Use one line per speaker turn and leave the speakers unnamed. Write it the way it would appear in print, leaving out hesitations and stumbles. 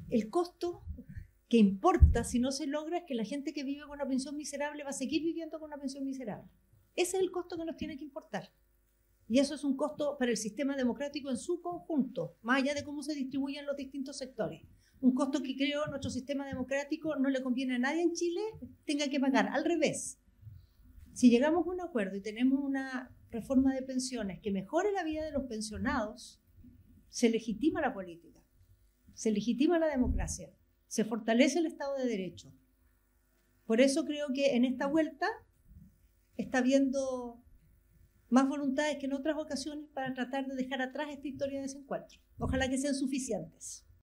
el costo que importa si no se logra es que la gente que vive con una pensión miserable va a seguir viviendo con una pensión miserable. Ese es el costo que nos tiene que importar. Y eso es un costo para el sistema democrático en su conjunto, más allá de cómo se distribuyen los distintos sectores. Un costo que creo nuestro sistema democrático no le conviene a nadie en Chile tenga que pagar. Al revés, si llegamos a un acuerdo y tenemos una reforma de pensiones que mejore la vida de los pensionados, se legitima la política, se legitima la democracia, se fortalece el Estado de Derecho. Por eso creo que en esta vuelta está habiendo más voluntades que en otras ocasiones para tratar de dejar atrás esta historia de desencuentro. Ojalá que sean suficientes.